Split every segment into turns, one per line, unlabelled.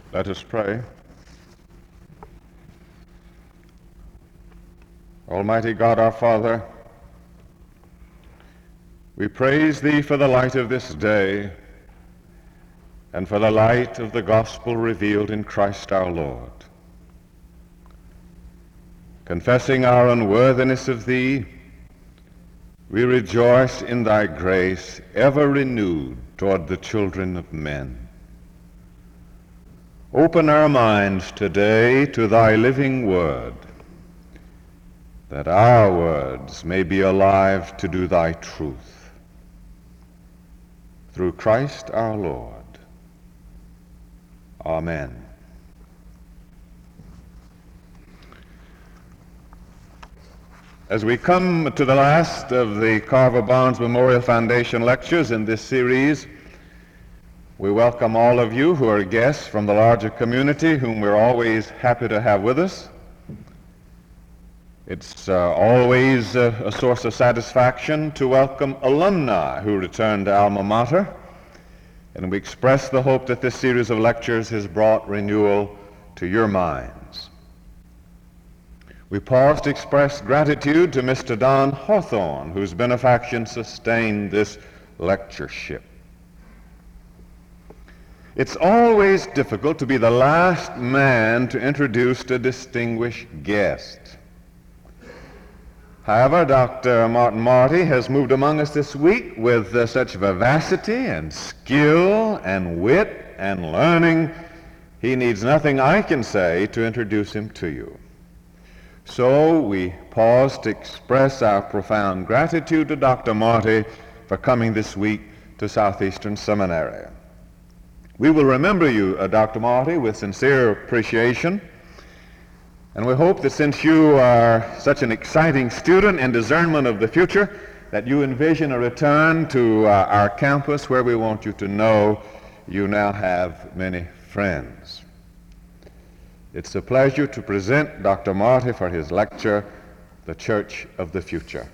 Let us pray. Almighty God, our Father, we praise Thee for the light of this day and for the light of the gospel revealed in Christ our Lord. Confessing our unworthiness of Thee, we rejoice in Thy grace ever renewed toward the children of men. Open our minds today to Thy living word, that our words may be alive to do Thy truth. Through Christ our Lord. Amen. As we come to the last of the Carver Barnes Memorial Foundation lectures in this series, we welcome all of you who are guests from the larger community, whom we're always happy to have with us. It's always a source of satisfaction to welcome alumni who return to Alma Mater, and we express the hope that this series of lectures has brought renewal to your minds. We pause to express gratitude to Mr. Don Hawthorne, whose benefaction sustained this lectureship. It's always difficult to be the last man to introduce a distinguished guest. However, Dr. Martin Marty has moved among us this week with such vivacity and skill and wit and learning, he needs nothing I can say to introduce him to you. So we pause to express our profound gratitude to Dr. Marty for coming this week to Southeastern Seminary. We will remember you, Dr. Marty, with sincere appreciation. And we hope that since you are such an exciting student in discernment of the future, that you envision a return to our campus where we want you to know you now have many friends. It's a pleasure to present Dr. Marty for his lecture, The Church of the Future.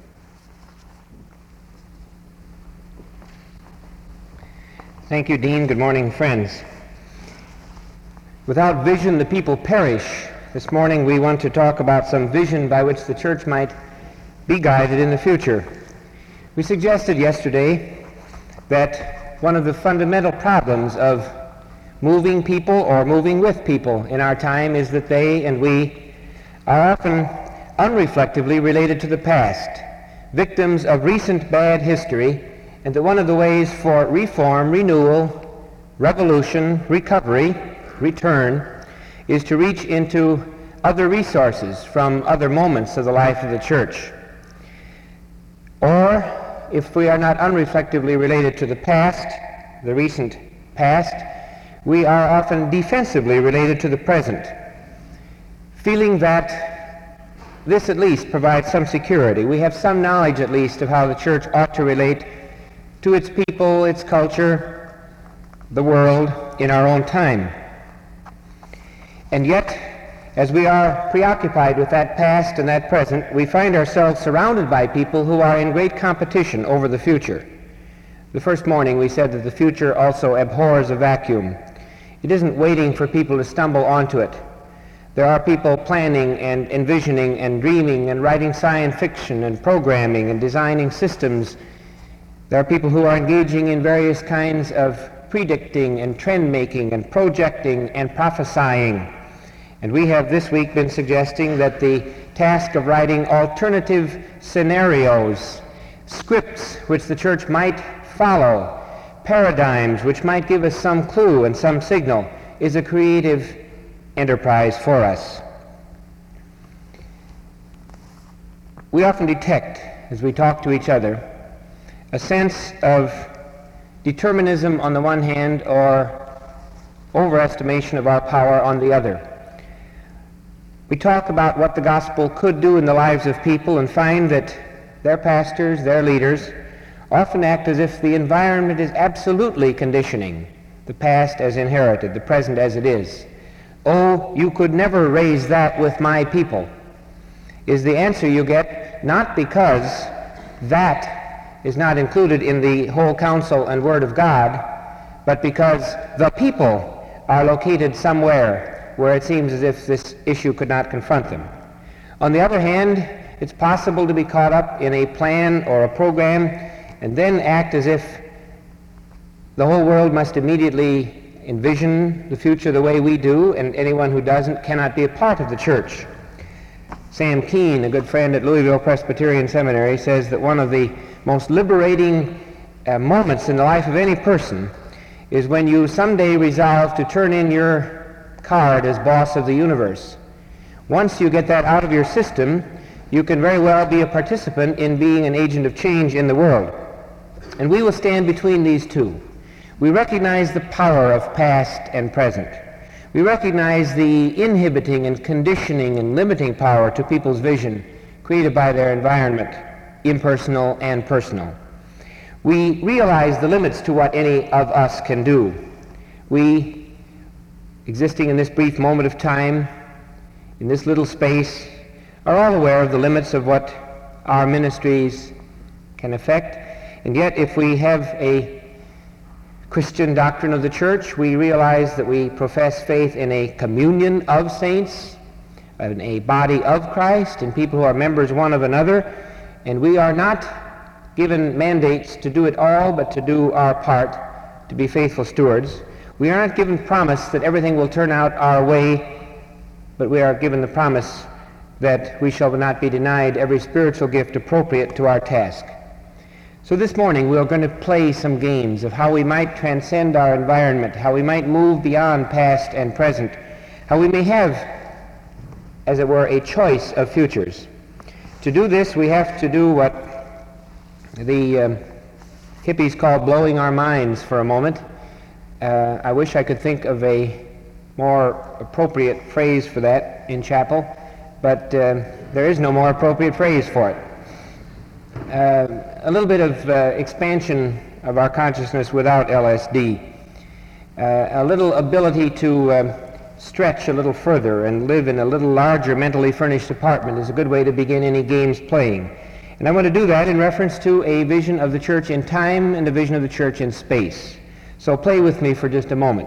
Thank you, Dean. Good morning, friends. Without vision, the people perish. This morning we want to talk about some vision by which the church might be guided in the future. We suggested yesterday that one of the fundamental problems of moving people or moving with people in our time is that they and we are often unreflectively related to the past, victims of recent bad history, and that one of the ways for reform, renewal, revolution, recovery, return, is to reach into other resources from other moments of the life of the church. Or, if we are not unreflectively related to the past, the recent past, we are often defensively related to the present, feeling that this at least provides some security. We have some knowledge at least of how the church ought to relate to its people, its culture, the world in our own time. And yet, as we are preoccupied with that past and that present, we find ourselves surrounded by people who are in great competition over the future. The first morning we said that the future also abhors a vacuum. It isn't waiting for people to stumble onto it. There are people planning and envisioning and dreaming and writing science fiction and programming and designing systems. There are people who are engaging in various kinds of predicting and trend making and projecting and prophesying. And we have this week been suggesting that the task of writing alternative scenarios, scripts which the church might follow, paradigms which might give us some clue and some signal, is a creative enterprise for us. We often detect, as we talk to each other, a sense of determinism on the one hand or overestimation of our power on the other. We talk about what the gospel could do in the lives of people and find that their pastors, their leaders, often act as if the environment is absolutely conditioning the past as inherited, the present as it is. Oh, you could never raise that with my people, is the answer you get, not because that is not included in the whole counsel and word of God, but because the people are located somewhere where it seems as if this issue could not confront them. On the other hand, it's possible to be caught up in a plan or a program and then act as if the whole world must immediately envision the future the way we do, and anyone who doesn't cannot be a part of the church. Sam Keene, a good friend at Louisville Presbyterian Seminary, says that one of the most liberating moments in the life of any person is when you someday resolve to turn in your card as boss of the universe. Once you get that out of your system, you can very well be a participant in being an agent of change in the world. And we will stand between these two. We recognize the power of past and present. We recognize the inhibiting and conditioning and limiting power to people's vision created by their environment, impersonal and personal. We realize the limits to what any of us can do. We, existing in this brief moment of time, in this little space, are all aware of the limits of what our ministries can affect. And yet, if we have a Christian doctrine of the church, we realize that we profess faith in a communion of saints, in a body of Christ, and people who are members one of another, and we are not given mandates to do it all, but to do our part, to be faithful stewards. We are not given promise that everything will turn out our way, but we are given the promise that we shall not be denied every spiritual gift appropriate to our task. So this morning we are going to play some games of how we might transcend our environment, how we might move beyond past and present, how we may have, as it were, a choice of futures. To do this, we have to do what the hippies call blowing our minds for a moment. I wish I could think of a more appropriate phrase for that in chapel, but there is no more appropriate phrase for it. A little bit of expansion of our consciousness without LSD. A little ability to stretch a little further and live in a little larger mentally furnished apartment is a good way to begin any games playing. And I want to do that in reference to a vision of the church in time and a vision of the church in space. So play with me for just a moment.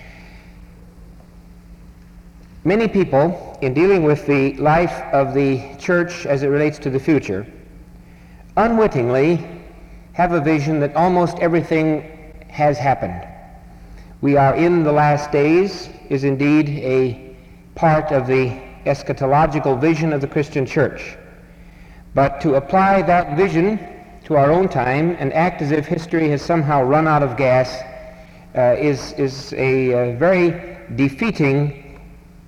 Many people, in dealing with the life of the church as it relates to the future, unwittingly have a vision that almost everything has happened. We are in the last days is indeed a part of the eschatological vision of the Christian church. But to apply that vision to our own time and act as if history has somehow run out of gas is a very defeating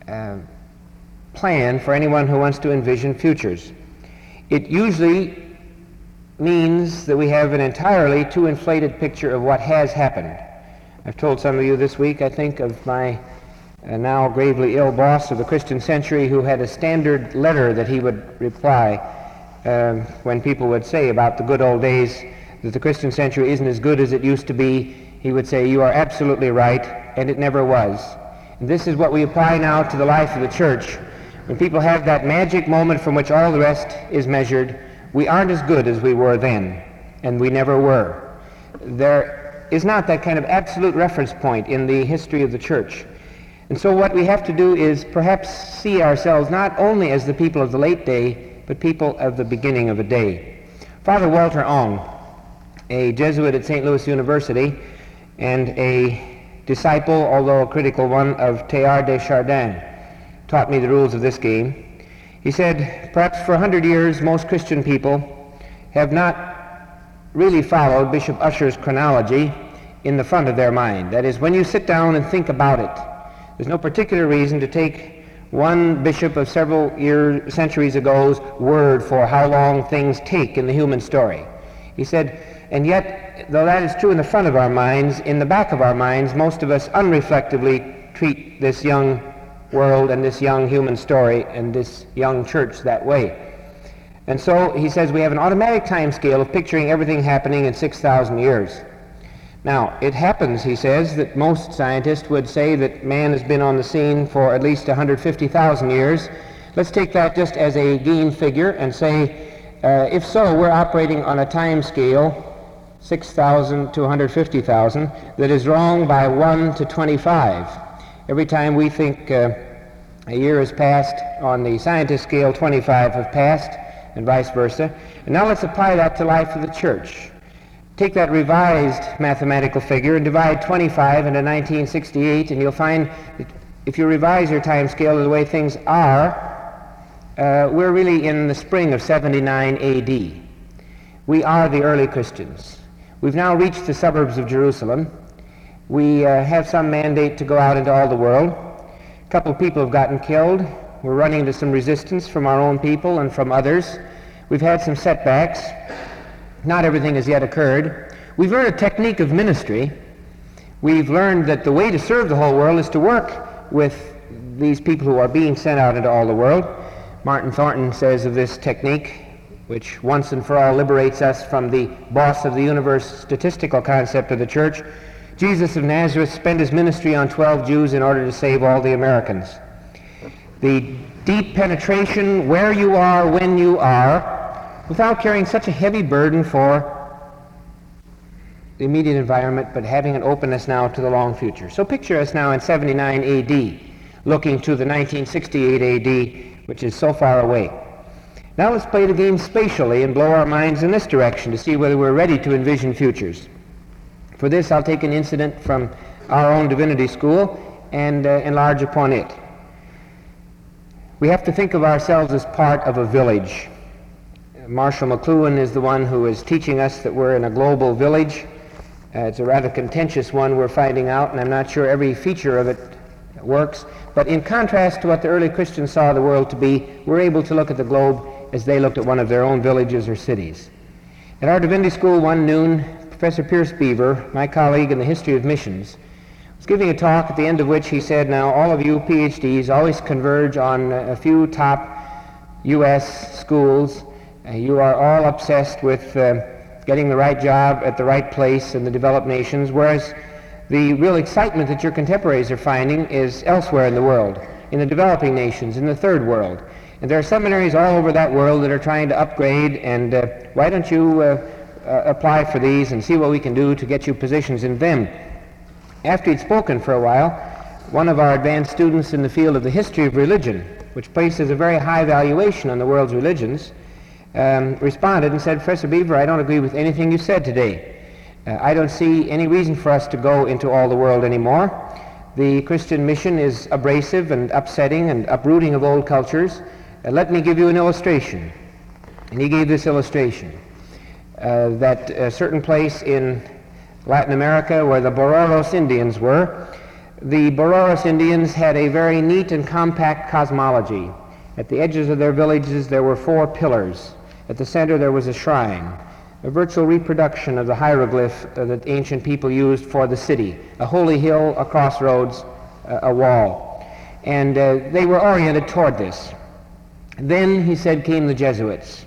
plan for anyone who wants to envision futures. It usually means that we have an entirely too inflated picture of what has happened. I've told some of you this week, I think, of my now gravely ill boss of the Christian Century, who had a standard letter that he would reply when people would say about the good old days that the Christian Century isn't as good as it used to be. He would say, "You are absolutely right, and it never was." And this is what we apply now to the life of the church. When people have that magic moment from which all the rest is measured, we aren't as good as we were then, and we never were. There is not that kind of absolute reference point in the history of the church. And so what we have to do is perhaps see ourselves not only as the people of the late day, but people of the beginning of a day. Father Walter Ong, a Jesuit at St. Louis University and a disciple, although a critical one, of Teilhard de Chardin, taught me the rules of this game. He said, perhaps for 100 years most Christian people have not really followed Bishop Ussher's chronology in the front of their mind. That is, when you sit down and think about it, there's no particular reason to take one bishop of several centuries ago's word for how long things take in the human story. He said, and yet, though that is true in the front of our minds, in the back of our minds, most of us unreflectively treat this young world and this young human story and this young church that way. And so he says we have an automatic time scale of picturing everything happening in 6,000 years. Now, it happens, he says, that most scientists would say that man has been on the scene for at least 150,000 years. Let's take that just as a game figure and say, if so, we're operating on a time scale, 6,000 to 150,000, that is wrong by 1 to 25. Every time we think a year has passed, on the scientist scale, 25 have passed, and vice versa. And now let's apply that to life of the church. Take that revised mathematical figure and divide 25 into 1968, and you'll find that if you revise your time scale to the way things are, we're really in the spring of 79 A.D. We are the early Christians. We've now reached the suburbs of Jerusalem. We have some mandate to go out into all the world. A couple of people have gotten killed. We're running into some resistance from our own people and from others. We've had some setbacks. Not everything has yet occurred. We've learned a technique of ministry. We've learned that the way to serve the whole world is to work with these people who are being sent out into all the world. Martin Thornton says of this technique, which once and for all liberates us from the boss of the universe statistical concept of the church, Jesus of Nazareth spent his ministry on 12 Jews in order to save all the Americans. The deep penetration where you are, when you are, without carrying such a heavy burden for the immediate environment, but having an openness now to the long future. So picture us now in 79 A.D., looking to the 1968 A.D., which is so far away. Now let's play the game spatially and blow our minds in this direction to see whether we're ready to envision futures. For this, I'll take an incident from our own divinity school and enlarge upon it. We have to think of ourselves as part of a village. Marshall McLuhan is the one who is teaching us that we're in a global village. It's a rather contentious one, we're finding out, and I'm not sure every feature of it works. But in contrast to what the early Christians saw the world to be, we're able to look at the globe as they looked at one of their own villages or cities. At our divinity school one noon, Professor Pierce Beaver, my colleague in the history of missions, was giving a talk at the end of which he said, now all of you PhDs always converge on a few top U.S. schools. You are all obsessed with getting the right job at the right place in the developed nations, whereas the real excitement that your contemporaries are finding is elsewhere in the world, in the developing nations, in the third world. And there are seminaries all over that world that are trying to upgrade, and why don't you apply for these and see what we can do to get you positions in them. After he'd spoken for a while, one of our advanced students in the field of the history of religion, which places a very high valuation on the world's religions, responded and said, Professor Beaver, I don't agree with anything you said today. I don't see any reason for us to go into all the world anymore. The Christian mission is abrasive and upsetting and uprooting of old cultures. Let me give you an illustration. And he gave this illustration. That a certain place in Latin America where the Bororos Indians were, the Bororos Indians had a very neat and compact cosmology. At the edges of their villages there were 4 pillars. At the center there was a shrine, a virtual reproduction of the hieroglyph that ancient people used for the city, a holy hill, a crossroads, a wall. And they were oriented toward this. Then, he said, came the Jesuits.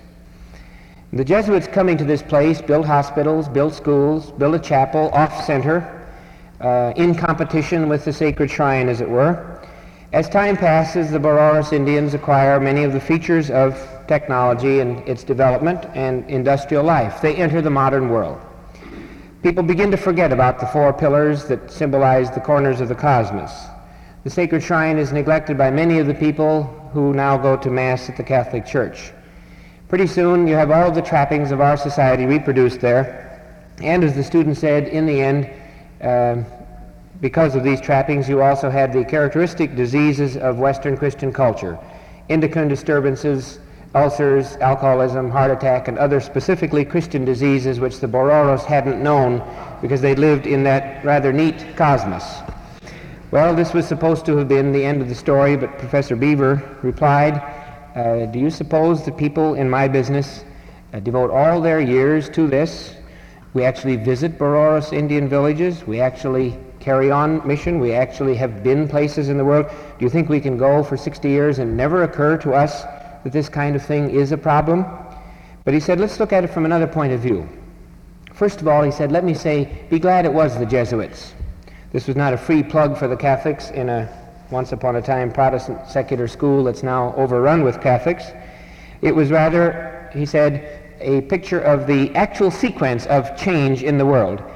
The Jesuits coming to this place built hospitals, built schools, built a chapel off-center, in competition with the sacred shrine, as it were. As time passes, the Bororos Indians acquire many of the features of technology and its development and industrial life. They enter the modern world. People begin to forget about the 4 pillars that symbolize the corners of the cosmos. The sacred shrine is neglected by many of the people who now go to Mass at the Catholic Church. Pretty soon you have all of the trappings of our society reproduced there, and as the student said, in the end, because of these trappings, you also had the characteristic diseases of Western Christian culture: endocrine disturbances, ulcers, alcoholism, heart attack, and other specifically Christian diseases which the Bororos hadn't known because they lived in that rather neat cosmos. Well, this was supposed to have been the end of the story, but Professor Beaver replied, do you suppose the people in my business devote all their years to this? We actually visit Bororos Indian villages. We actually carry on mission. We actually have been places in the world. Do you think we can go for 60 years and never occur to us that this kind of thing is a problem? But he said, let's look at it from another point of view. First of all, he said, let me say, be glad it was the Jesuits. This was not a free plug for the Catholics in a once upon a time Protestant secular school that's now overrun with Catholics. It was rather, he said, a picture of the actual sequence of change in the world.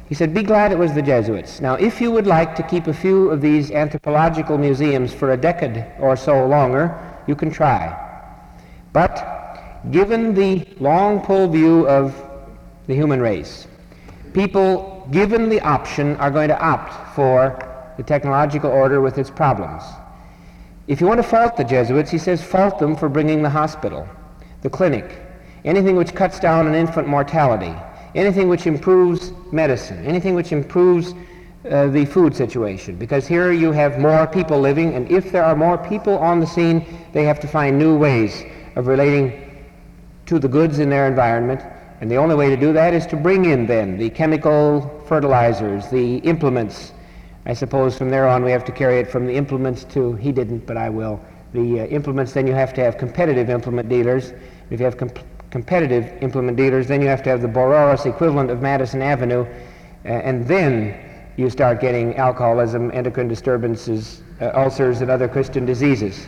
He said, be glad it was the Jesuits. Now, if you would like to keep a few of these anthropological museums for a decade or so longer, you can try. But given the long pull view of the human race, people, given the option, are going to opt for the technological order with its problems. If you want to fault the Jesuits, he says, fault them for bringing the hospital, the clinic, anything which cuts down on infant mortality, anything which improves medicine, anything which improves the food situation, because here you have more people living, and if there are more people on the scene, they have to find new ways of relating to the goods in their environment, and the only way to do that is to bring in then the chemical fertilizers, the implements. I suppose from there on we have to carry it from the implements to, he didn't, but I will, the implements. Then you have to have competitive implement dealers. If you have competitive implement dealers, then you have to have the Borealis equivalent of Madison Avenue, and then you start getting alcoholism, endocrine disturbances, ulcers, and other Christian diseases.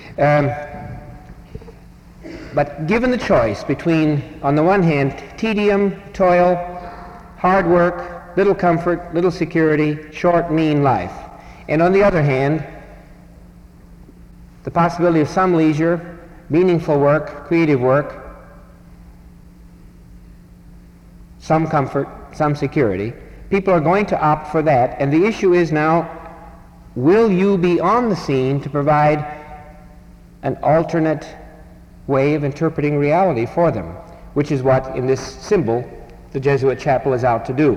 But given the choice between, on the one hand, tedium, toil, hard work, little comfort, little security, short, mean life, and on the other hand, the possibility of some leisure, meaningful work, creative work, some comfort, some security, people are going to opt for that. And the issue is now, will you be on the scene to provide an alternate way of interpreting reality for them, which is what, in this symbol, the Jesuit chapel is out to do.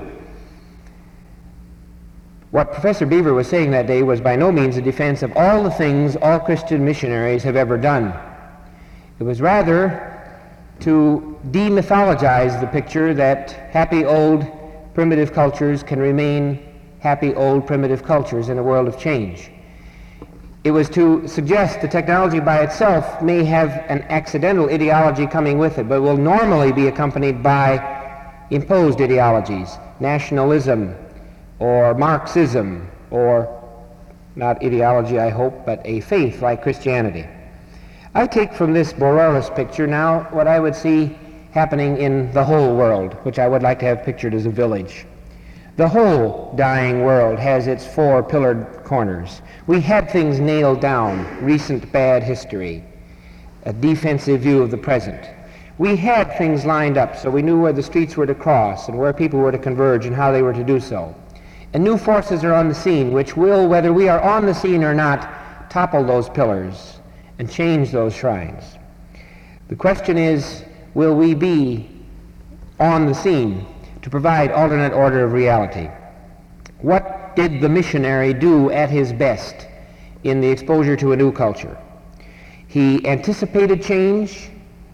What Professor Beaver was saying that day was by no means a defense of all the things all Christian missionaries have ever done. It was rather to demythologize the picture that happy old primitive cultures can remain happy old primitive cultures in a world of change. It was to suggest that technology by itself may have an accidental ideology coming with it, but will normally be accompanied by imposed ideologies, nationalism, or Marxism, or not ideology, I hope, but a faith like Christianity. I take from this Borealis picture now what I would see happening in the whole world, which I would like to have pictured as a village. The whole dying world has its four pillared corners. We had things nailed down, recent bad history, a defensive view of the present. We had things lined up so we knew where the streets were to cross and where people were to converge and how they were to do so. And new forces are on the scene which will, whether we are on the scene or not, topple those pillars and change those shrines. The question is, will we be on the scene to provide alternate order of reality? What did the missionary do at his best in the exposure to a new culture? He anticipated change.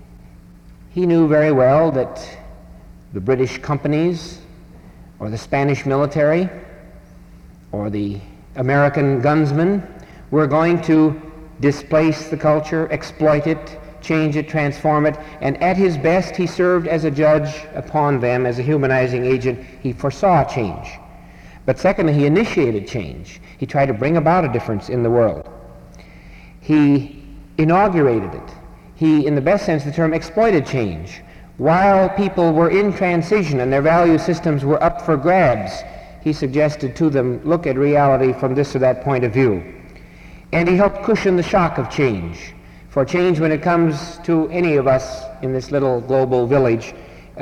He knew very well that the British companies or the Spanish military or the American gunsmen were going to displace the culture, exploit it, change it, transform it, and at his best he served as a judge upon them, as a humanizing agent. He foresaw change. But secondly, he initiated change. He tried to bring about a difference in the world. He inaugurated it. He, in the best sense of the term, exploited change. While people were in transition and their value systems were up for grabs, he suggested to them, look at reality from this or that point of view. And he helped cushion the shock of change. For change, when it comes to any of us in this little global village,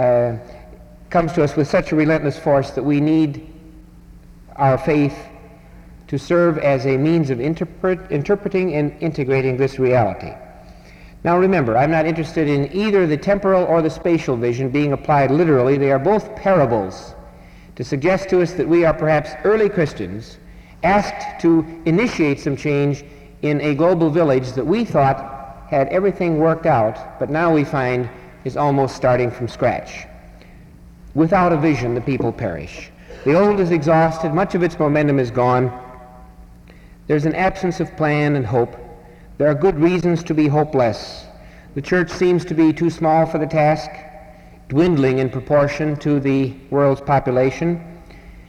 comes to us with such a relentless force that we need our faith to serve as a means of interpreting and integrating this reality. Now remember, I'm not interested in either the temporal or the spatial vision being applied literally. They are both parables to suggest to us that we are perhaps early Christians asked to initiate some change in a global village that we thought had everything worked out, but now we find is almost starting from scratch. Without a vision, the people perish. The old is exhausted, much of its momentum is gone. There's an absence of plan and hope. There are good reasons to be hopeless. The church seems to be too small for the task, dwindling in proportion to the world's population,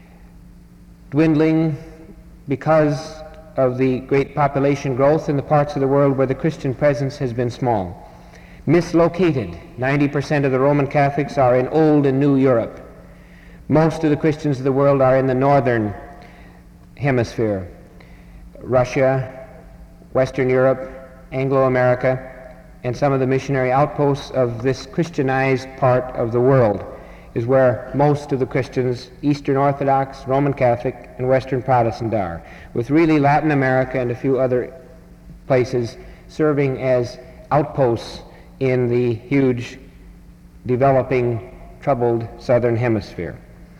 dwindling because of the great population growth in the parts of the world where the Christian presence has been small. Mislocated. 90% of the Roman Catholics are in old and new Europe. Most of the Christians of the world are in the northern hemisphere. Russia, Western Europe, Anglo-America, and some of the missionary outposts of this Christianized part of the world is where most of the Christians, Eastern Orthodox, Roman Catholic, and Western Protestant are, with really Latin America and a few other places serving as outposts in the huge, developing, troubled southern hemisphere.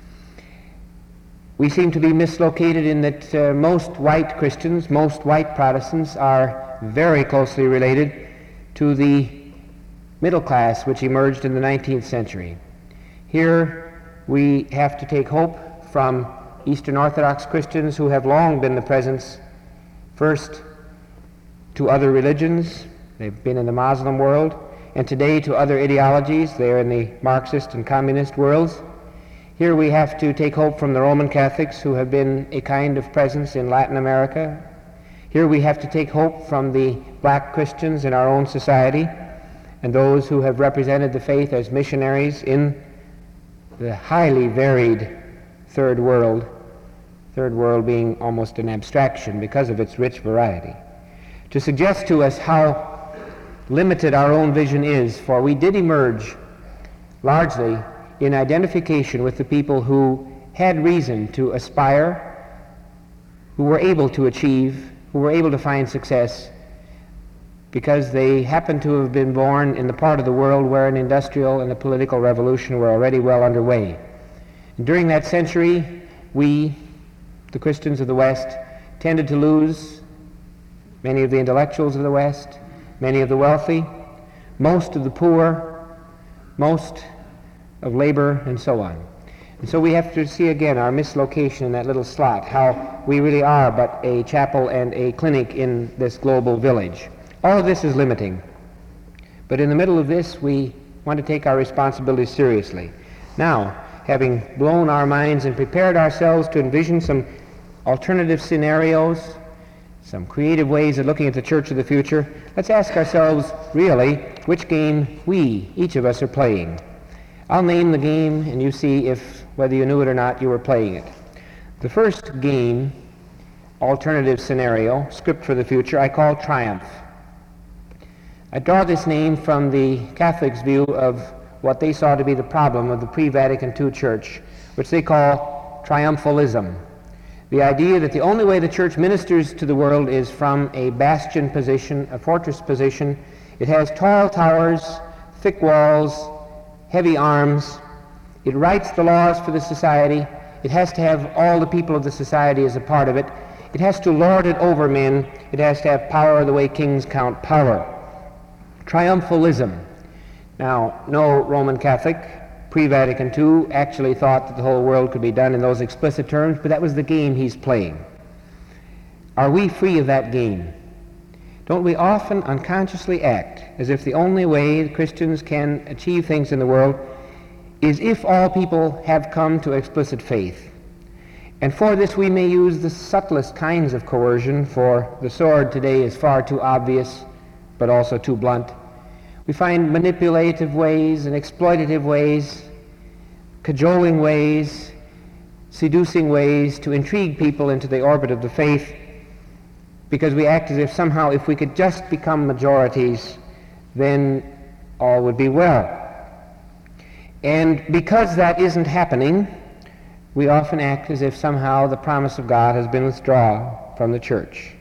We seem to be mislocated in that most white Christians, most white Protestants are very closely related to the middle class which emerged in the 19th century. Here we have to take hope from Eastern Orthodox Christians who have long been the presence first to other religions. They've been in the Muslim world, and today to other ideologies. They are in the Marxist and communist worlds. Here we have to take hope from the Roman Catholics who have been a kind of presence in Latin America. Here we have to take hope from the black Christians in our own society and those who have represented the faith as missionaries in the highly varied third world being almost an abstraction because of its rich variety, to suggest to us how limited our own vision is, for we did emerge largely in identification with the people who had reason to aspire, who were able to achieve, who were able to find success, because they happened to have been born in the part of the world where an industrial and a political revolution were already well underway. And during that century, we, the Christians of the West, tended to lose many of the intellectuals of the West, many of the wealthy, most of the poor, most of labor, and so on. And so we have to see again our mislocation in that little slot, how we really are but a chapel and a clinic in this global village. All of this is limiting. But in the middle of this, we want to take our responsibility seriously. Now, having blown our minds and prepared ourselves to envision some alternative scenarios, some creative ways of looking at the church of the future, let's ask ourselves, really, which game we, each of us, are playing. I'll name the game, and you see if, whether you knew it or not, you were playing it. The first game, alternative scenario, script for the future, I call Triumph. I draw this name from the Catholics' view of what they saw to be the problem of the pre-Vatican II church, which they call triumphalism. The idea that the only way the church ministers to the world is from a bastion position, a fortress position. It has tall towers, thick walls, heavy arms. It writes the laws for the society. It has to have all the people of the society as a part of it. It has to lord it over men. It has to have power the way kings count power. Triumphalism. Now, no Roman Catholic pre-Vatican II actually thought that the whole world could be done in those explicit terms, but that was the game he's playing. Are we free of that game? Don't we often unconsciously act as if the only way Christians can achieve things in the world is if all people have come to explicit faith? And for this we may use the subtlest kinds of coercion, for the sword today is far too obvious, but also too blunt. We find manipulative ways and exploitative ways, cajoling ways, seducing ways to intrigue people into the orbit of the faith, because we act as if somehow if we could just become majorities, then all would be well. And because that isn't happening, we often act as if somehow the promise of God has been withdrawn from the church.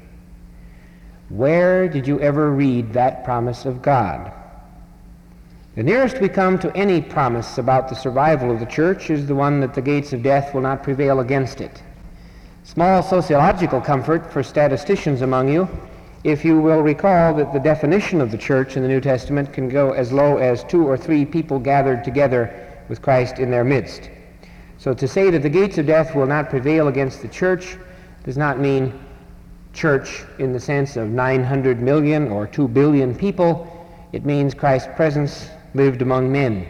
Where did you ever read that promise of God? The nearest we come to any promise about the survival of the church is the one that the gates of death will not prevail against it. Small sociological comfort for statisticians among you, if you will recall that the definition of the church in the New Testament can go as low as 2 or 3 people gathered together with Christ in their midst. So to say that the gates of death will not prevail against the church does not mean church in the sense of 900 million or 2 billion people. It means Christ's presence lived among men.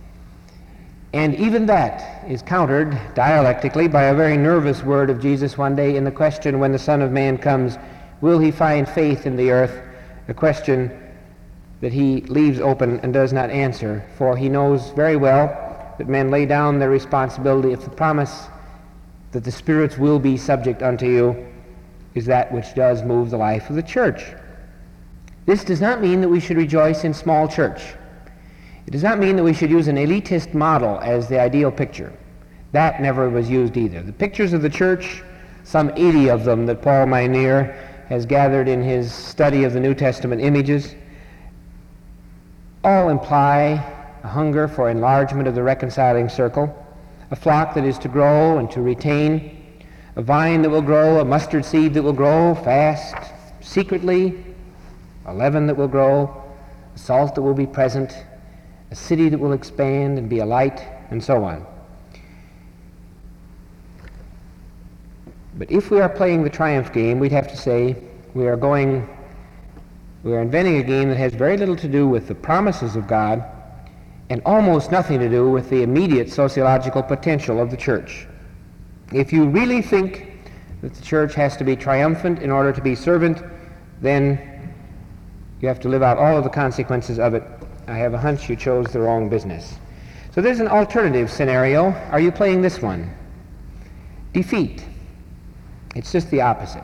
And even that is countered dialectically by a very nervous word of Jesus one day in the question, when the Son of Man comes, will he find faith in the earth? A question that he leaves open and does not answer, for he knows very well that men lay down their responsibility if the promise that the spirits will be subject unto you is that which does move the life of the church. This does not mean that we should rejoice in small church. It does not mean that we should use an elitist model as the ideal picture. That never was used either. The pictures of the church, some 80 of them that Paul Minear has gathered in his study of the New Testament images, all imply a hunger for enlargement of the reconciling circle, a flock that is to grow and to retain, a vine that will grow, a mustard seed that will grow fast, secretly, a leaven that will grow, a salt that will be present, a city that will expand and be a light, and so on. But if we are playing the triumph game, we'd have to say we are inventing a game that has very little to do with the promises of God and almost nothing to do with the immediate sociological potential of the church. If you really think that the church has to be triumphant in order to be servant, then you have to live out all of the consequences of it. I have a hunch you chose the wrong business. So there's an alternative scenario. Are you playing this one? Defeat. It's just the opposite.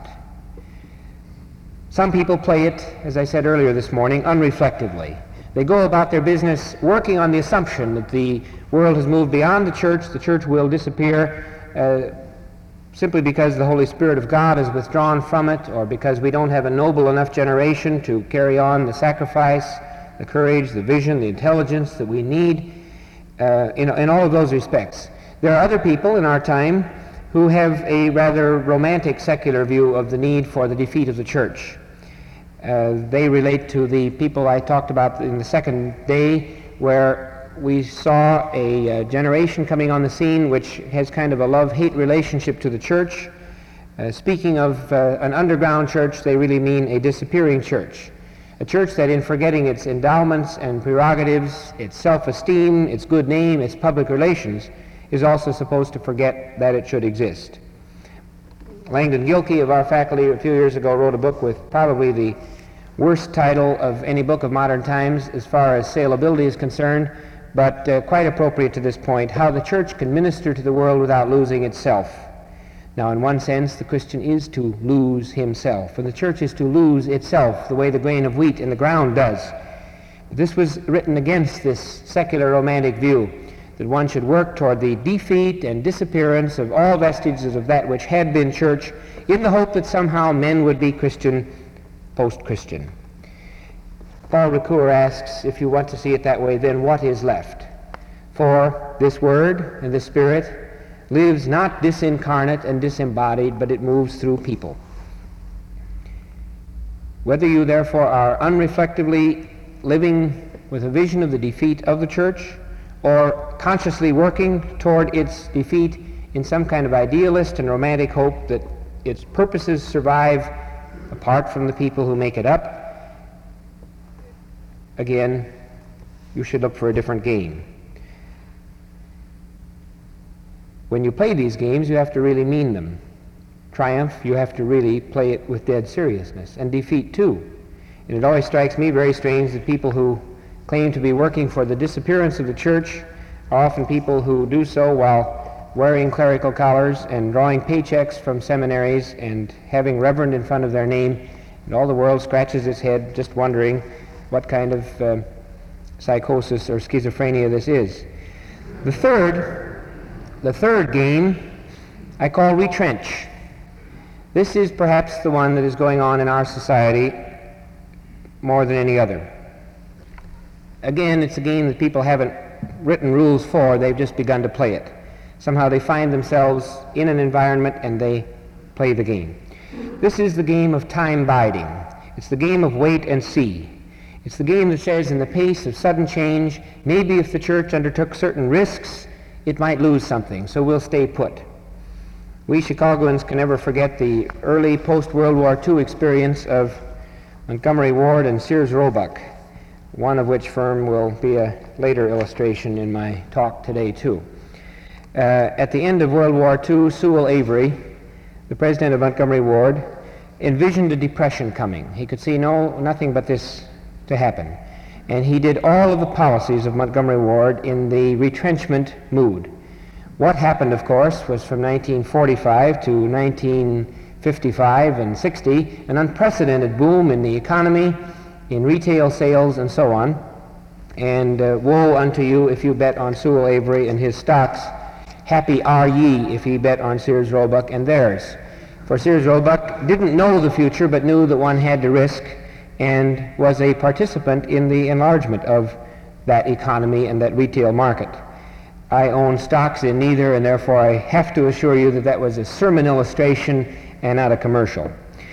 Some people play it, as I said earlier this morning, unreflectively. They go about their business working on the assumption that the world has moved beyond the church will disappear simply because the Holy Spirit of God is withdrawn from it, or because we don't have a noble enough generation to carry on the sacrifice, the courage, the vision, the intelligence that we need in all of those respects. There are other people in our time who have a rather romantic secular view of the need for the defeat of the church. They relate to the people I talked about in the second day, where we saw a generation coming on the scene which has kind of a love-hate relationship to the church. Speaking of an underground church, they really mean a disappearing church. A church that, in forgetting its endowments and prerogatives, its self-esteem, its good name, its public relations, is also supposed to forget that it should exist. Langdon Gilkey of our faculty a few years ago wrote a book with probably the worst title of any book of modern times as far as saleability is concerned, but quite appropriate to this point: How the Church Can Minister to the World Without Losing Itself. Now, in one sense, the Christian is to lose himself, and the church is to lose itself the way the grain of wheat in the ground does. This was written against this secular romantic view that one should work toward the defeat and disappearance of all vestiges of that which had been church, in the hope that somehow men would be Christian, post-Christian. Paul Ricoeur asks, if you want to see it that way, then what is left? For this Word and the Spirit lives not disincarnate and disembodied, but it moves through people. Whether you therefore are unreflectively living with a vision of the defeat of the church, or consciously working toward its defeat in some kind of idealist and romantic hope that its purposes survive apart from the people who make it up, again, you should look for a different game. When you play these games, you have to really mean them. Triumph, you have to really play it with dead seriousness, and defeat too. And it always strikes me very strange that people who claim to be working for the disappearance of the church are often people who do so while wearing clerical collars and drawing paychecks from seminaries and having reverend in front of their name, and all the world scratches its head just wondering what kind of psychosis or schizophrenia this is. The third game I call retrench. This is perhaps the one that is going on in our society more than any other. Again, it's a game that people haven't written rules for, they've just begun to play it. Somehow they find themselves in an environment and they play the game. This is the game of time biding. It's the game of wait and see. It's the game that says, in the pace of sudden change, maybe if the church undertook certain risks, it might lose something, so we'll stay put. We Chicagoans can never forget the early post-World War II experience of Montgomery Ward and Sears Roebuck, one of which firm will be a later illustration in my talk today too. At the end of World War II, Sewell Avery, the president of Montgomery Ward, envisioned a depression coming. He could see nothing but this to happen. and he did all of the policies of Montgomery Ward in the retrenchment mood. What happened, of course, was from 1945 to 1955 and 60, an unprecedented boom in the economy, in retail sales, and so on. And woe unto you if you bet on Sewell Avery and his stocks. Happy are ye if ye bet on Sears Roebuck and theirs. For Sears Roebuck didn't know the future, but knew that one had to risk, and was a participant in the enlargement of that economy and that retail market. I own stocks in neither, and therefore I have to assure you that that was a sermon illustration and not a commercial.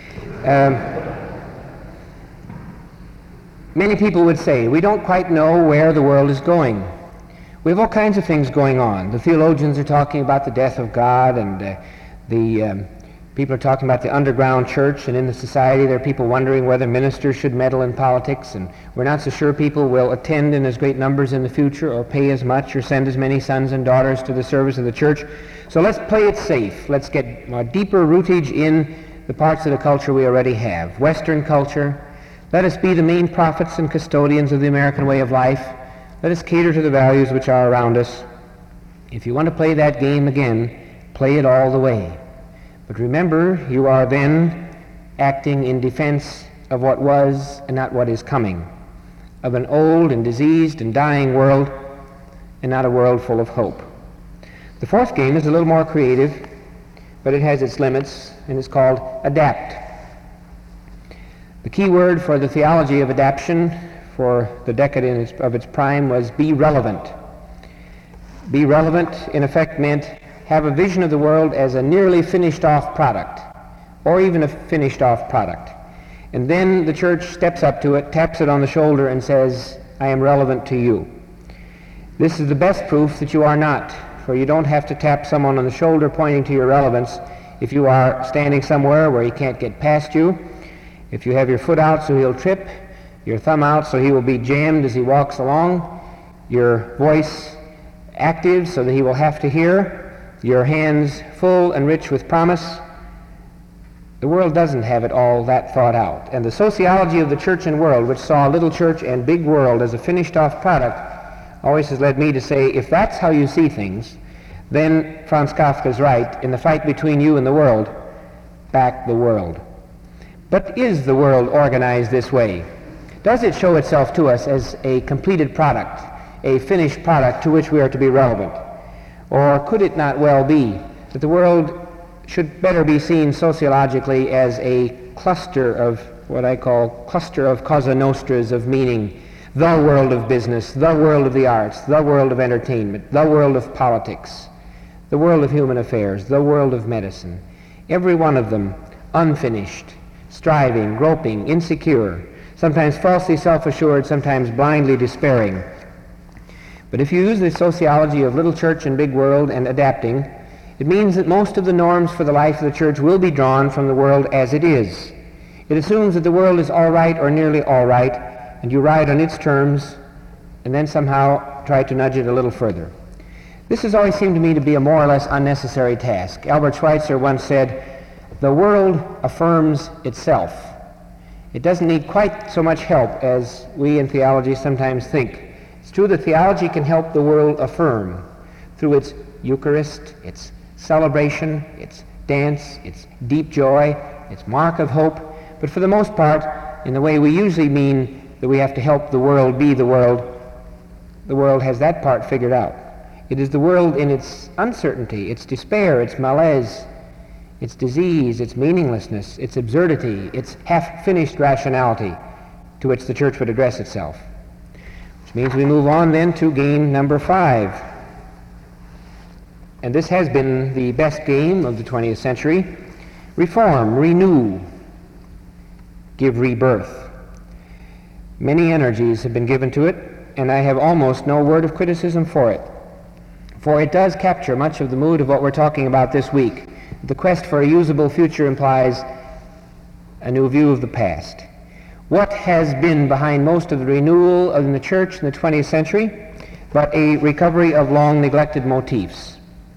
Many people would say, we don't quite know where the world is going. We have all kinds of things going on. The theologians are talking about the death of God, and the people are talking about the underground church, and in the society there are people wondering whether ministers should meddle in politics, and we're not so sure people will attend in as great numbers in the future, or pay as much, or send as many sons and daughters to the service of the church. So let's play it safe. Let's get a deeper rootage in the parts of the culture we already have. Western culture. Let us be the main prophets and custodians of the American way of life. Let us cater to the values which are around us. If you want to play that game again, play it all the way. But remember, you are then acting in defense of what was and not what is coming, of an old and diseased and dying world, and not a world full of hope. The fourth game is a little more creative, but it has its limits, and it's called adapt. The key word for the theology of adaptation for the decade of its prime was be relevant. Be relevant, in effect, meant have a vision of the world as a nearly finished-off product, or even a finished-off product. And then the church steps up to it, taps it on the shoulder, and says, I am relevant to you. This is the best proof that you are not, for you don't have to tap someone on the shoulder pointing to your relevance if you are standing somewhere where he can't get past you, if you have your foot out so he'll trip, your thumb out so he will be jammed as he walks along, your voice active so that he will have to hear, your hands full and rich with promise. The world doesn't have it all that thought out. And the sociology of the church and world, which saw little church and big world as a finished-off product, always has led me to say, if that's how you see things, then Franz Kafka's right, in the fight between you and the world, back the world. But is the world organized this way? Does it show itself to us as a completed product, a finished product to which we are to be relevant? Or could it not well be that the world should better be seen sociologically as a cluster of what I call cluster of Cosa Nostras of meaning, the world of business, the world of the arts, the world of entertainment, the world of politics, the world of human affairs, the world of medicine, every one of them unfinished, striving, groping, insecure, sometimes falsely self-assured, sometimes blindly despairing. But if you use the sociology of little church and big world and adapting, it means that most of the norms for the life of the church will be drawn from the world as it is. It assumes that the world is all right or nearly all right, and you ride on its terms, and then somehow try to nudge it a little further. This has always seemed to me to be a more or less unnecessary task. Albert Schweitzer once said, the world affirms itself. It doesn't need quite so much help as we in theology sometimes think. It's true that theology can help the world affirm through its Eucharist, its celebration, its dance, its deep joy, its mark of hope, but for the most part, in the way we usually mean that we have to help the world be the world has that part figured out. It is the world in its uncertainty, its despair, its malaise, its disease, its meaninglessness, its absurdity, its half-finished rationality to which the church would address itself. Which means we move on then to game number 5. And this has been the best game of the 20th century. Reform, renew, give rebirth. Many energies have been given to it, and I have almost no word of criticism for it. For it does capture much of the mood of what we're talking about this week. The quest for a usable future implies a new view of the past. What has been behind most of the renewal of the church in the 20th century but a recovery of long neglected motifs?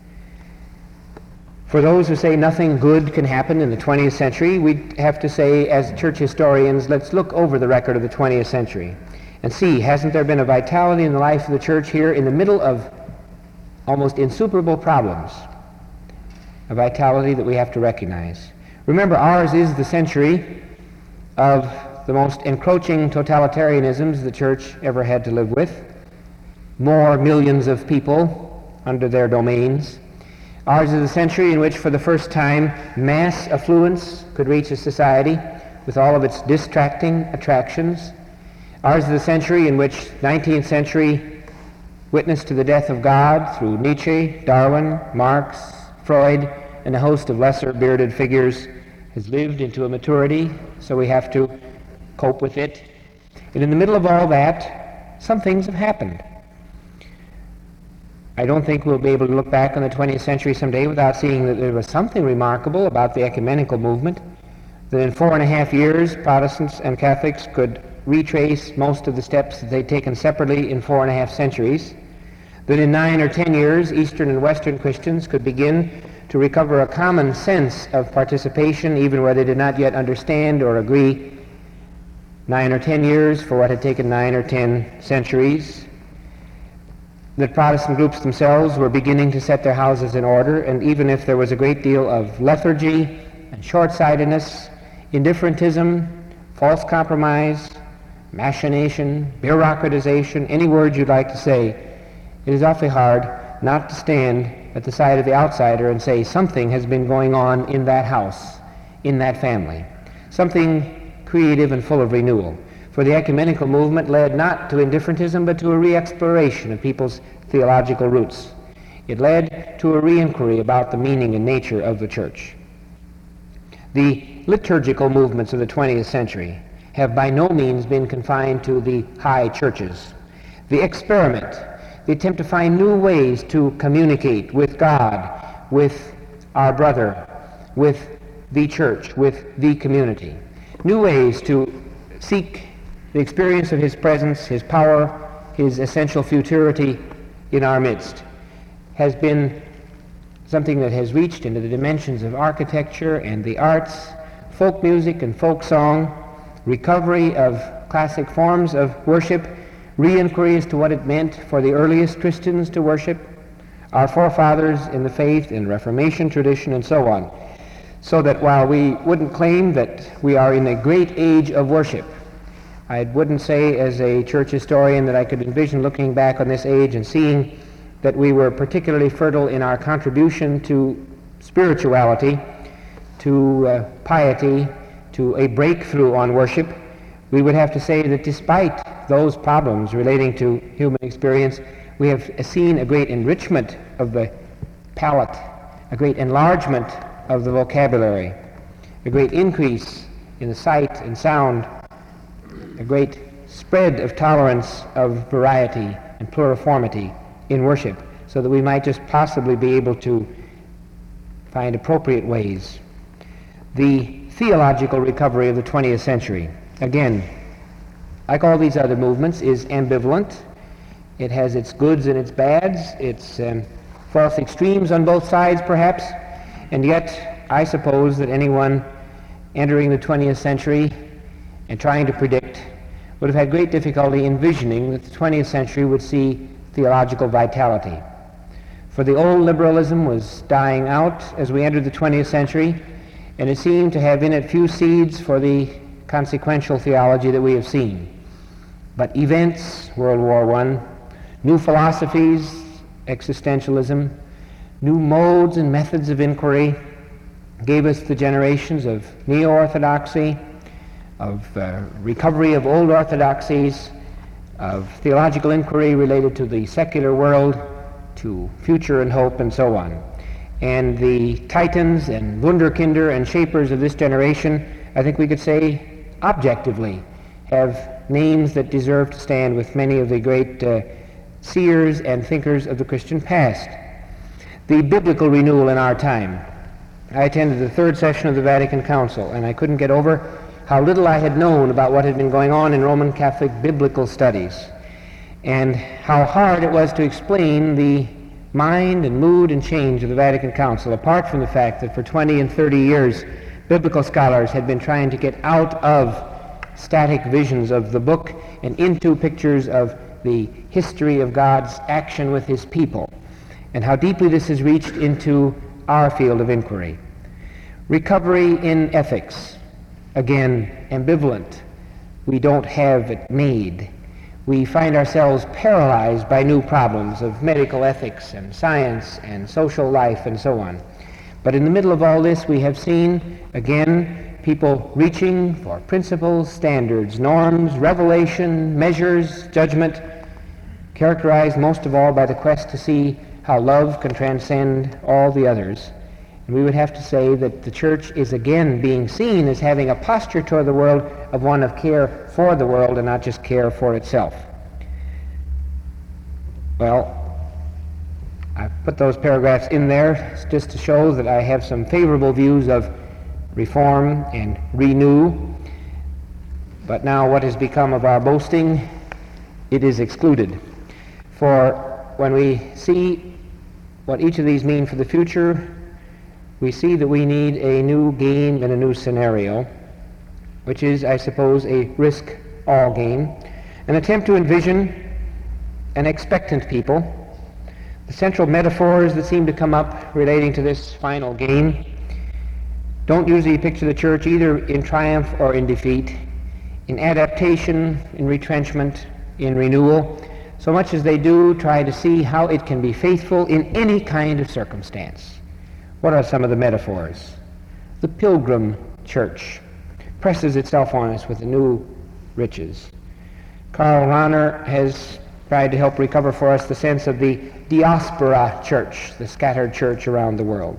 For those who say nothing good can happen in the 20th century, we have to say, as church historians, let's look over the record of the 20th century and see, hasn't there been a vitality in the life of the church here in the middle of almost insuperable problems? A vitality that we have to recognize. Remember, ours is the century of the most encroaching totalitarianisms the church ever had to live with. More millions of people under their domains. Ours is a century in which for the first time mass affluence could reach a society with all of its distracting attractions. Ours is a century in which 19th century witness to the death of God through Nietzsche, Darwin, Marx, Freud, and a host of lesser bearded figures has lived into a maturity, so we have to cope with it. And in the middle of all that, some things have happened. I don't think we'll be able to look back on the 20th century someday without seeing that there was something remarkable about the ecumenical movement, that in 4.5 years Protestants and Catholics could retrace most of the steps that they'd taken separately in 4.5 centuries, that in 9 or 10 years Eastern and Western Christians could begin to recover a common sense of participation even where they did not yet understand or agree. 9 or 10 years for what had taken 9 or 10 centuries. That Protestant groups themselves were beginning to set their houses in order, and even if there was a great deal of lethargy and short-sightedness, indifferentism, false compromise, machination, bureaucratization, any word you'd like to say, it is awfully hard not to stand at the side of the outsider and say something has been going on in that house, in that family, something creative and full of renewal. For the ecumenical movement led not to indifferentism, but to a re-exploration of people's theological roots. It led to a re-inquiry about the meaning and nature of the church. The liturgical movements of the 20th century have by no means been confined to the high churches. The experiment, the attempt to find new ways to communicate with God, with our brother, with the church, with the community. New ways to seek the experience of his presence, his power, his essential futurity in our midst, has been something that has reached into the dimensions of architecture and the arts, folk music and folk song, recovery of classic forms of worship, re-inquiry as to what it meant for the earliest Christians to worship, our forefathers in the faith, in Reformation tradition, and so on. So that while we wouldn't claim that we are in a great age of worship, I wouldn't say as a church historian that I could envision looking back on this age and seeing that we were particularly fertile in our contribution to spirituality, to piety, to a breakthrough on worship. We would have to say that despite those problems relating to human experience, we have seen a great enrichment of the palate, a great enlargement of the vocabulary, a great increase in the sight and sound, a great spread of tolerance of variety and pluriformity in worship, so that we might just possibly be able to find appropriate ways. The theological recovery of the 20th century, again, like all these other movements, is ambivalent. It has its goods and its bads, its false extremes on both sides perhaps, and yet I suppose that anyone entering the 20th century and trying to predict would have had great difficulty envisioning that the 20th century would see theological vitality. For the old liberalism was dying out as we entered the 20th century, and it seemed to have in it few seeds for the consequential theology that we have seen. But events, World War I, new philosophies, existentialism, new modes and methods of inquiry gave us the generations of neo-orthodoxy, of recovery of old orthodoxies, of theological inquiry related to the secular world, to future and hope, and so on. And the titans and wunderkinder and shapers of this generation, I think we could say objectively, have names that deserve to stand with many of the great seers and thinkers of the Christian past. The biblical renewal in our time. I attended the third session of the Vatican Council, and I couldn't get over how little I had known about what had been going on in Roman Catholic biblical studies, and how hard it was to explain the mind and mood and change of the Vatican Council, apart from the fact that for 20 and 30 years biblical scholars had been trying to get out of static visions of the book and into pictures of the history of God's action with his people, and how deeply this has reached into our field of inquiry. Recovery in ethics, again, ambivalent. We don't have it made. We find ourselves paralyzed by new problems of medical ethics and science and social life and so on. But in the middle of all this, we have seen, again, people reaching for principles, standards, norms, revelation, measures, judgment, characterized most of all by the quest to see how love can transcend all the others. And we would have to say that the church is again being seen as having a posture toward the world of one of care for the world and not just care for itself. Well, I've put those paragraphs in there just to show that I have some favorable views of reform and renew. But now what has become of our boasting? It is excluded. For when we see what each of these mean for the future, we see that we need a new game and a new scenario, which is, I suppose, a risk-all game, an attempt to envision an expectant people. The central metaphors that seem to come up relating to this final game don't usually picture the church either in triumph or in defeat, in adaptation, in retrenchment, in renewal, so much as they do try to see how it can be faithful in any kind of circumstance. What are some of the metaphors? The pilgrim church presses itself on us with the new riches. Karl Rahner has tried to help recover for us the sense of the diaspora church, the scattered church around the world.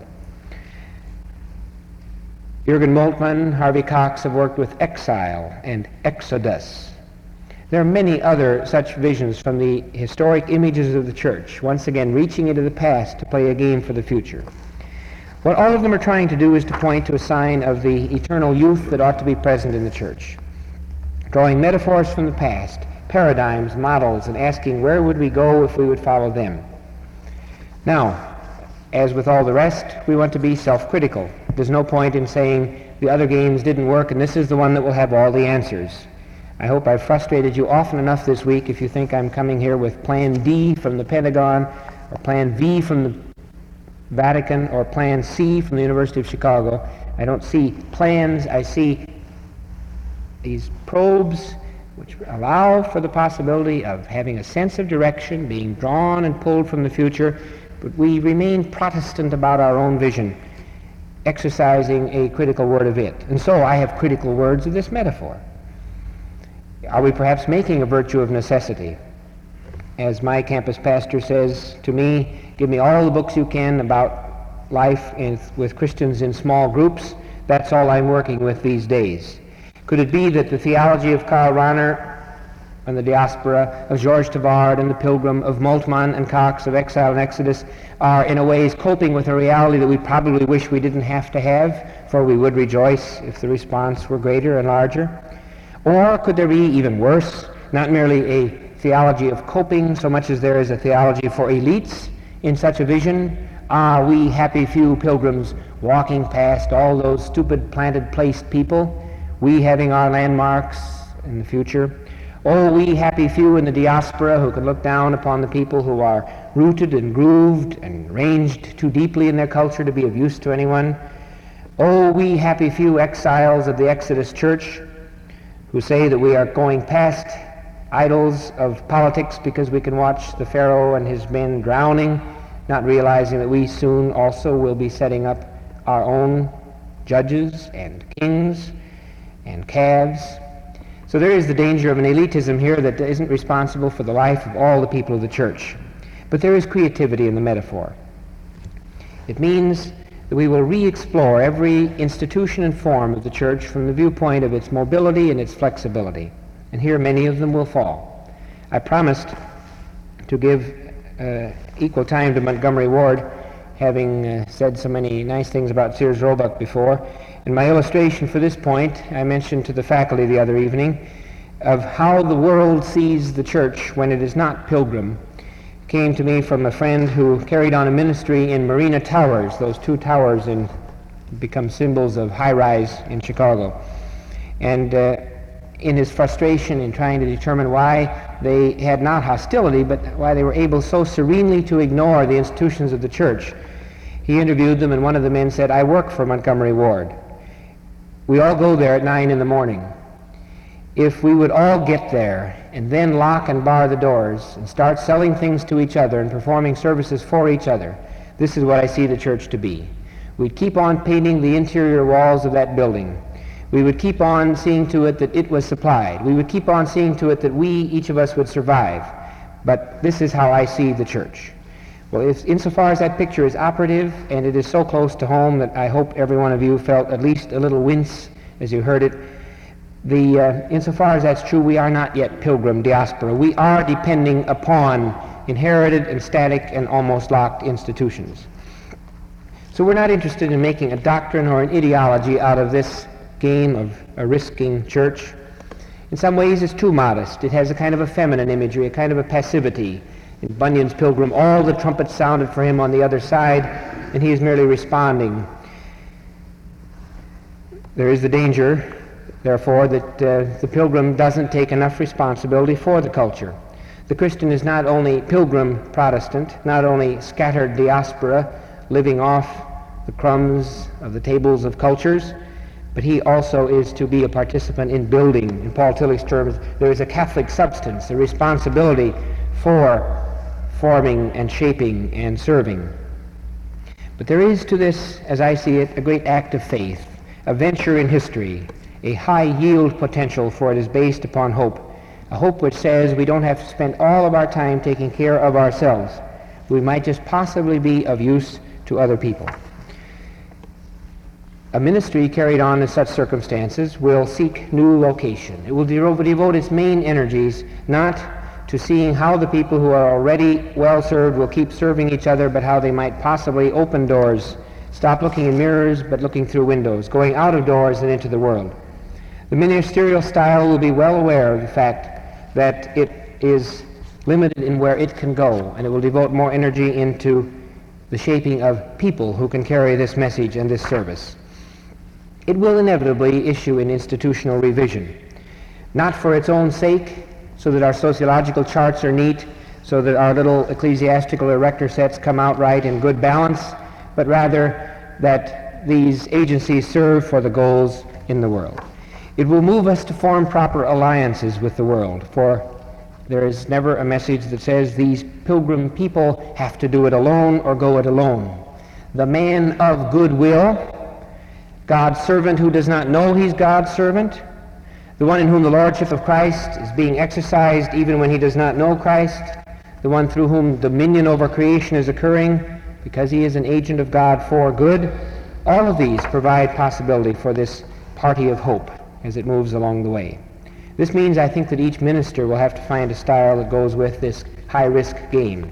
Jürgen Moltmann, Harvey Cox have worked with exile and exodus. There are many other such visions from the historic images of the church, once again reaching into the past to play a game for the future. What all of them are trying to do is to point to a sign of the eternal youth that ought to be present in the church, drawing metaphors from the past, paradigms, models, and asking where would we go if we would follow them. Now, as with all the rest, we want to be self-critical. There's no point in saying the other games didn't work and this is the one that will have all the answers. I hope I've frustrated you often enough this week if you think I'm coming here with Plan D from the Pentagon or Plan V from the Vatican or Plan C from the University of Chicago. I don't see plans, I see these probes which allow for the possibility of having a sense of direction, being drawn and pulled from the future, but we remain Protestant about our own vision, exercising a critical word of it. And so I have critical words of this metaphor. Are we perhaps making a virtue of necessity? As my campus pastor says to me, give me all the books you can about life with Christians in small groups. That's all I'm working with these days. Could it be that the theology of Karl Rahner and the diaspora, of Georges Tavard and the pilgrim, of Moltmann and Cox, of exile and exodus, are in a ways coping with a reality that we probably wish we didn't have to have, for we would rejoice if the response were greater and larger? Or could there be even worse, not merely a theology of coping so much as there is a theology for elites in such a vision? Ah, we happy few pilgrims walking past all those stupid planted placed people, we having our landmarks in the future. Oh, we happy few in the diaspora who can look down upon the people who are rooted and grooved and ranged too deeply in their culture to be of use to anyone. Oh, we happy few exiles of the Exodus Church who say that we are going past idols of politics because we can watch the Pharaoh and his men drowning, not realizing that we soon also will be setting up our own judges and kings and calves. So there is the danger of an elitism here that isn't responsible for the life of all the people of the church. But there is creativity in the metaphor. It means that we will re-explore every institution and form of the church from the viewpoint of its mobility and its flexibility. And here many of them will fall. I promised to give equal time to Montgomery Ward, having said so many nice things about Sears Roebuck before. In my illustration for this point, I mentioned to the faculty the other evening of how the world sees the church when it is not pilgrim. Came to me from a friend who carried on a ministry in Marina Towers, those two towers become symbols of high-rise in Chicago. And in his frustration in trying to determine why they had not hostility, but why they were able so serenely to ignore the institutions of the church. He interviewed them, and one of the men said, "I work for Montgomery Ward. We all go there at 9 in the morning. If we would all get there and then lock and bar the doors and start selling things to each other and performing services for each other, this is what I see the church to be. We'd keep on painting the interior walls of that building. We would keep on seeing to it that it was supplied. We would keep on seeing to it that we, each of us, would survive. But this is how I see the church." Well, insofar as that picture is operative, and it is so close to home that I hope every one of you felt at least a little wince as you heard it, insofar as that's true, we are not yet pilgrim diaspora. We are depending upon inherited and static and almost locked institutions. So we're not interested in making a doctrine or an ideology out of this game of a risking church. In some ways it's too modest. It has a kind of a feminine imagery, a kind of a passivity. In Bunyan's Pilgrim, all the trumpets sounded for him on the other side, and he is merely responding. There is the danger, therefore, that the pilgrim doesn't take enough responsibility for the culture. The Christian is not only pilgrim Protestant, not only scattered diaspora, living off the crumbs of the tables of cultures, but he also is to be a participant in building. In Paul Tillich's terms, there is a Catholic substance, a responsibility for forming and shaping and serving. But there is to this, as I see it, a great act of faith, a venture in history, a high yield potential, for it is based upon hope, a hope which says we don't have to spend all of our time taking care of ourselves. We might just possibly be of use to other people. A ministry carried on in such circumstances will seek new location. It will devote its main energies not to seeing how the people who are already well served will keep serving each other, but how they might possibly open doors, stop looking in mirrors but looking through windows, going out of doors and into the world. The ministerial style will be well aware of the fact that it is limited in where it can go, and it will devote more energy into the shaping of people who can carry this message and this service. It will inevitably issue an institutional revision, not for its own sake, so that our sociological charts are neat, so that our little ecclesiastical erector sets come out right in good balance, but rather that these agencies serve for the goals in the world. It will move us to form proper alliances with the world, for there is never a message that says these pilgrim people have to do it alone or go it alone. The man of goodwill, God's servant who does not know he's God's servant, the one in whom the lordship of Christ is being exercised even when he does not know Christ, the one through whom dominion over creation is occurring because he is an agent of God for good, all of these provide possibility for this party of hope as it moves along the way. This means, I think, that each minister will have to find a style that goes with this high-risk game.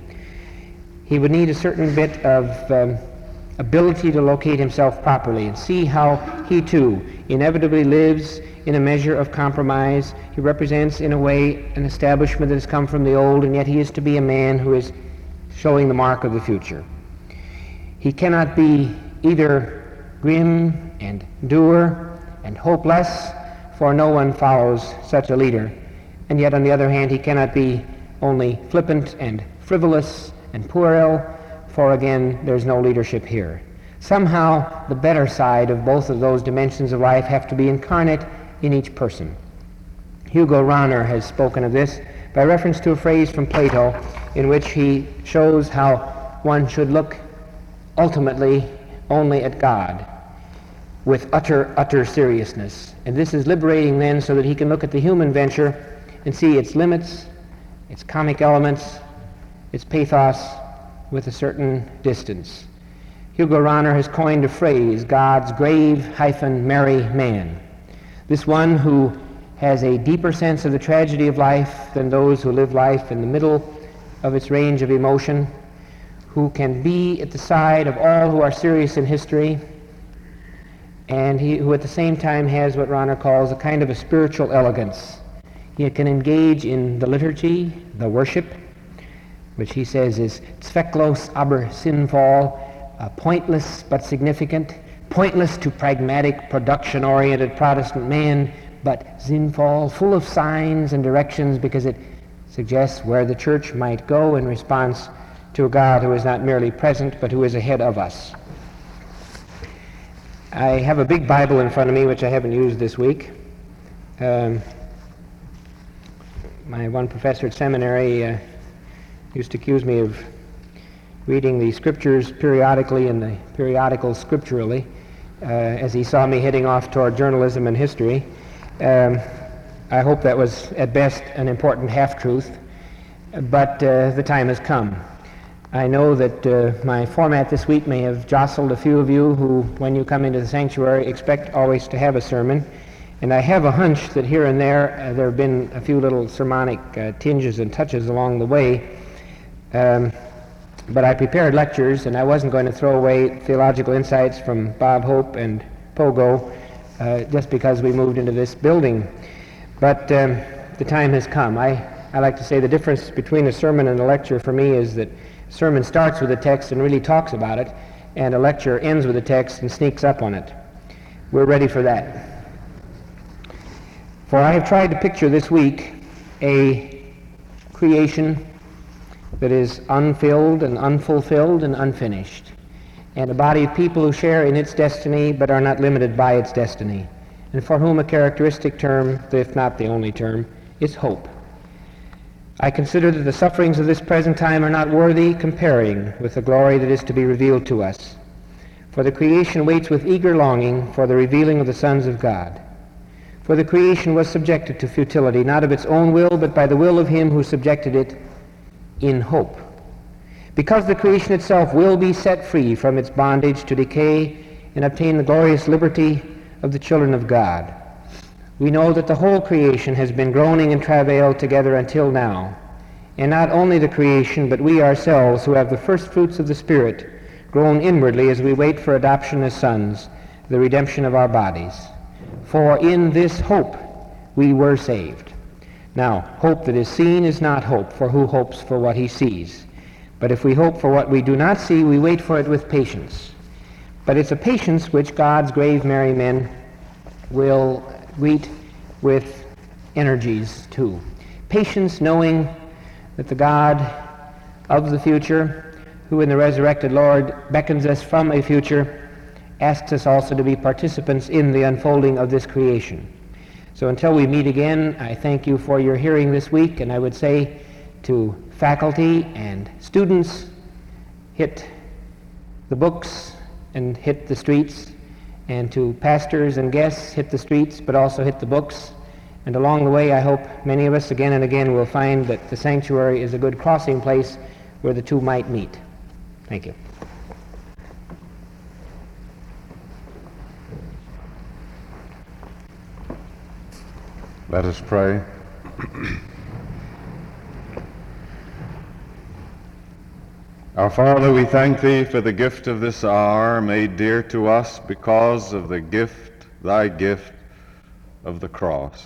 He would need a certain bit of ability to locate himself properly and see how he too inevitably lives in a measure of compromise. He represents in a way an establishment that has come from the old, and yet he is to be a man who is showing the mark of the future. He cannot be either grim and dour and hopeless, for no one follows such a leader, and yet on the other hand he cannot be only flippant and frivolous and puerile, for again there's no leadership here. Somehow the better side of both of those dimensions of life have to be incarnate in each person. Hugo Rahner has spoken of this by reference to a phrase from Plato in which he shows how one should look ultimately only at God with utter seriousness. And this is liberating then, so that he can look at the human venture and see its limits, its comic elements, its pathos with a certain distance. Hugo Rahner has coined a phrase, God's grave-merry man. This one who has a deeper sense of the tragedy of life than those who live life in the middle of its range of emotion, who can be at the side of all who are serious in history, and who at the same time has what Rahner calls a kind of a spiritual elegance. He can engage in the liturgy, the worship, which he says is zwecklos aber sinnvoll, pointless but significant, pointless to pragmatic, production-oriented Protestant man, but sinnvoll, full of signs and directions, because it suggests where the church might go in response to a God who is not merely present, but who is ahead of us. I have a big Bible in front of me, which I haven't used this week. My one professor at seminary used to accuse me of reading the scriptures periodically and the periodicals scripturally, as he saw me heading off toward journalism and history. I hope that was at best an important half-truth, but the time has come. I know that my format this week may have jostled a few of you who, when you come into the sanctuary, expect always to have a sermon. And I have a hunch that here and there there have been a few little sermonic tinges and touches along the way. But I prepared lectures, and I wasn't going to throw away theological insights from Bob Hope and Pogo just because we moved into this building. But the time has come. I like to say the difference between a sermon and a lecture for me is that a sermon starts with a text and really talks about it, and a lecture ends with a text and sneaks up on it. We're ready for that. For I have tried to picture this week a creation that is unfilled and unfulfilled and unfinished, and a body of people who share in its destiny but are not limited by its destiny, and for whom a characteristic term, if not the only term, is hope. I consider that the sufferings of this present time are not worthy comparing with the glory that is to be revealed to us. For the creation waits with eager longing for the revealing of the sons of God. For the creation was subjected to futility, not of its own will, but by the will of him who subjected it in hope. Because the creation itself will be set free from its bondage to decay and obtain the glorious liberty of the children of God. We know that the whole creation has been groaning and travail together until now. And not only the creation, but we ourselves, who have the first fruits of the Spirit, groan inwardly as we wait for adoption as sons, the redemption of our bodies. For in this hope we were saved. Now, hope that is seen is not hope, for who hopes for what he sees? But if we hope for what we do not see, we wait for it with patience. But it's a patience which God's grave merry men will greet with energies too. Patience, knowing that the God of the future, who in the resurrected Lord beckons us from a future, asks us also to be participants in the unfolding of this creation. So until we meet again, I thank you for your hearing this week, and I would say to faculty and students, hit the books and hit the streets, and to pastors and guests, hit the streets but also hit the books. And along the way, I hope many of us again and again will find that the sanctuary is a good crossing place where the two might meet. Thank you.
Let us pray. Our Father, we thank Thee for the gift of this hour, made dear to us because of the gift, Thy gift, of the cross.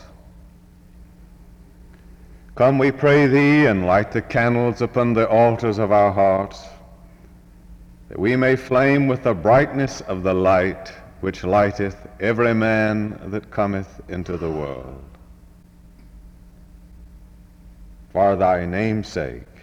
Come, we pray Thee, and light the candles upon the altars of our hearts, that we may flame with the brightness of the light which lighteth every man that cometh into the world. For Thy name's sake,